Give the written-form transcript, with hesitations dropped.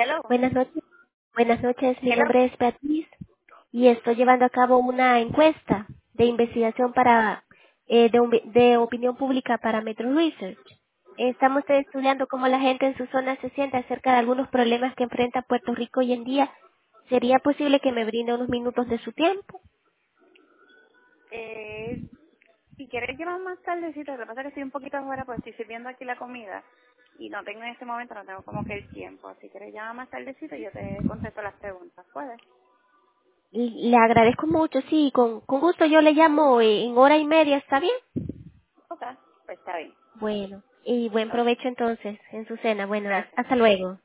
Hello. Buenas noches. Buenas noches, mi Hello. nombre es Beatriz y estoy llevando a cabo una encuesta de investigación de opinión pública para Metro Research. Estamos estudiando cómo la gente en su zona se siente acerca de algunos problemas que enfrenta Puerto Rico hoy en día. ¿Sería posible que me brinde unos minutos de su tiempo? Eh, si quieres llevar más tardecito, lo que pasa es que estoy un poquito afuera porque estoy sirviendo aquí la comida y no tengo en este momento, no tengo como que el tiempo. Si quieres llamar más tardecito, yo te contesto las preguntas. ¿Puedes? Y le agradezco mucho, sí, con gusto yo le llamo en hora y media, ¿está bien? Ok. Pues está bien. Bueno, y buen Ok. provecho entonces en su cena. Bueno, Gracias. hasta luego.